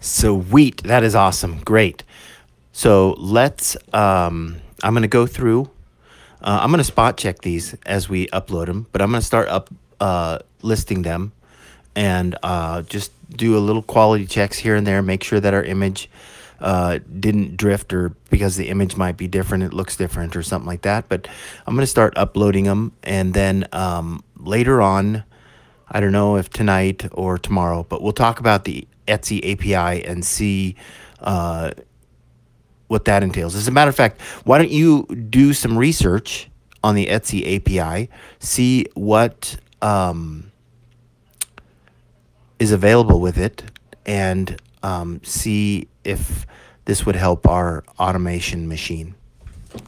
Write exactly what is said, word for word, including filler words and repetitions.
Sweet. That is awesome. Great. So let's, um, I'm going to go through, uh, I'm going to spot check these as we upload them, but I'm going to start up, uh, listing them and, uh, just do a little quality checks here and there, make sure that our image, uh, didn't drift or because the image might be different, it looks different or something like that. But I'm going to start uploading them. And then, um, later on, I don't know if tonight or tomorrow, but we'll talk about the Etsy A P I and see, uh, what that entails. As a matter of fact, why don't you do some research on the Etsy A P I, see what um, is available with it, and um, see if this would help our automation machine.